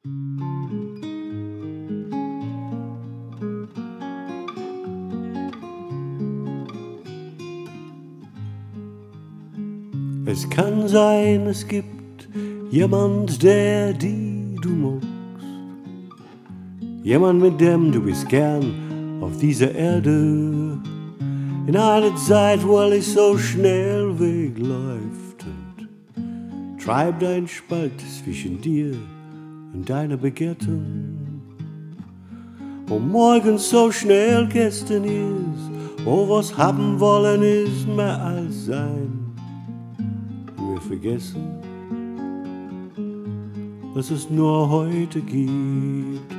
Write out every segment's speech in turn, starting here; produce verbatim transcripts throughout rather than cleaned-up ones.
Es kann sein, es gibt jemand, der die du magst. Jemand, mit dem du bist gern auf dieser Erde. In einer Zeit, wo alles so schnell wegläuft und treibt ein Spalt zwischen dir und deiner Begehrten. Wo morgen so schnell gestern ist, wo was haben wollen ist mehr als sein. Wir vergessen, dass es nur heute gibt.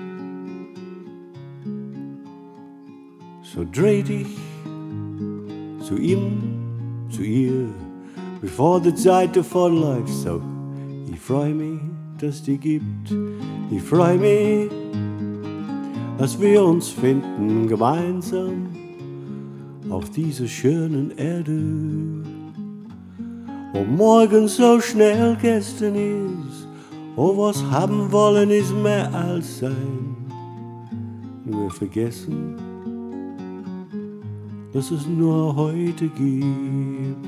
So dreh dich zu ihm, zu ihr, bevor die Zeit davonläuft. So, ich freu mich, dass die gibt. Ich freu mich, dass wir uns finden gemeinsam auf dieser schönen Erde. Wo morgen so schnell gestern ist, wo was haben wollen ist mehr als sein. Und wir vergessen, dass es nur heute gibt.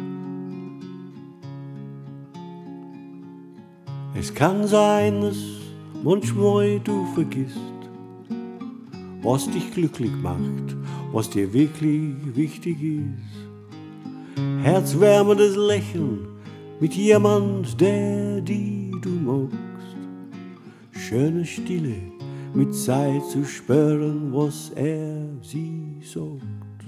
Es kann sein, dass manchmal du vergisst, was dich glücklich macht, was dir wirklich wichtig ist. Herzwärmendes Lächeln mit jemand, der die du magst. Schöne Stille mit Zeit zu spüren, was er sie sagt.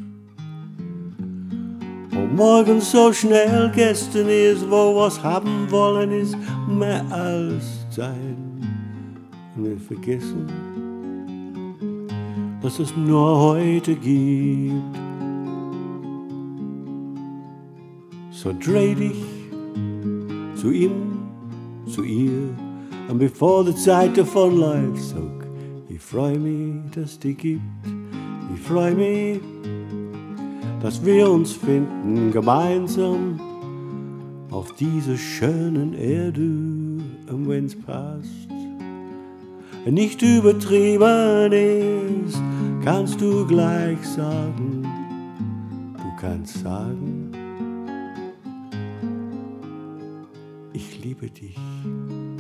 Wo morgen so schnell gestern ist, wo was haben wollen ist mehr als sein. Und wir vergessen, dass es nur heute gibt. So dreh dich zu ihm, zu ihr, und bevor die Zeit davonläuft, sag, ich freu mich, dass die gibt. Ich freu mich, dass wir uns finden gemeinsam auf dieser schönen Erde. Und wenn's passt, nicht übertrieben ist, kannst du gleich sagen, du kannst sagen, ich liebe dich.